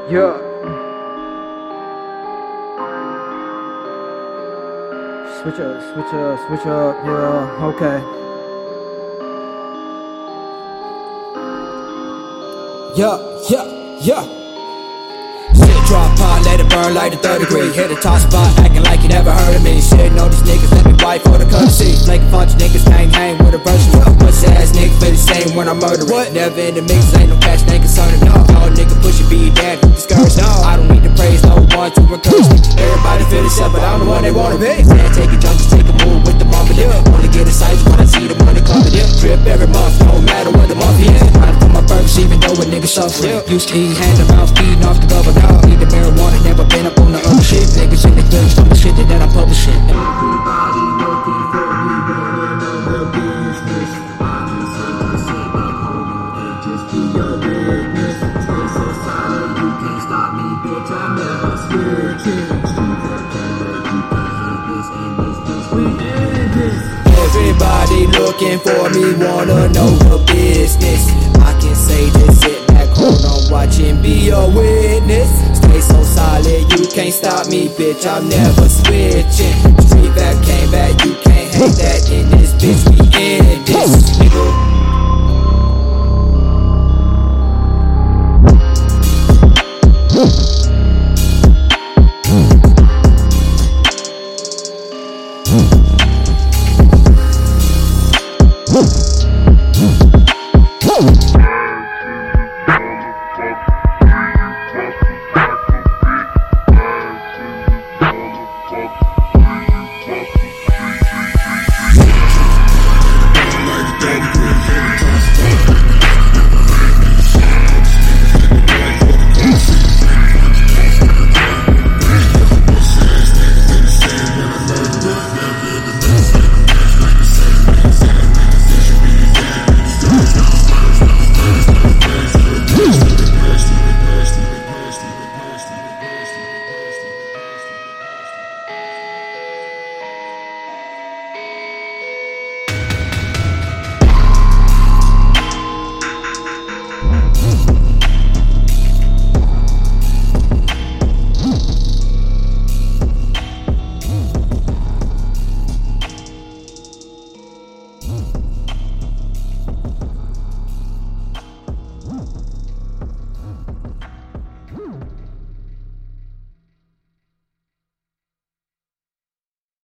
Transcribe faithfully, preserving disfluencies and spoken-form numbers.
Yeah. Switch up, switch up, switch up, yeah, okay. Yeah, yeah, yeah. Shit drop pot, let it burn like a third degree. Hit a top spot, acting like you never heard of me. Shit, know these niggas, let me wipe for the courtesy. Like a bunch of niggas can't hang with a version. Pussy ass niggas feel the same when I murder it. Never in the mix, ain't no catch, ain't concerning me. All nigga push it, be damn, discouraged. I don't need to praise no one to encourage me. Everybody feel the shit, but I'm the one they wanna be. Can't take a jump, just take a move with the moment. Only get excited when I see the money coming. Trip every month, no matter what the month is. Trying to put my purpose, even though a nigga suffering. Used to eat hand to mouth, feeding off the government. Need the marijuana, never been up on the other shit. Niggas in the guns from the shit that I'm publishing. Everybody looking for me, wanna know the business. I just hate to sit back home and just be your witness. Stay so solid, you can't stop me, bitch. I'm never switching. Street that camera, you can't hate this and this, this, we end this. Everybody looking for me, wanna know the business. I can say this, sit back home, I'm watching, be a witness. Stay so solid, you can't stop me, bitch, I'm never switching. Street back, came back, you can't hate that in this bitch, we in this, nigga.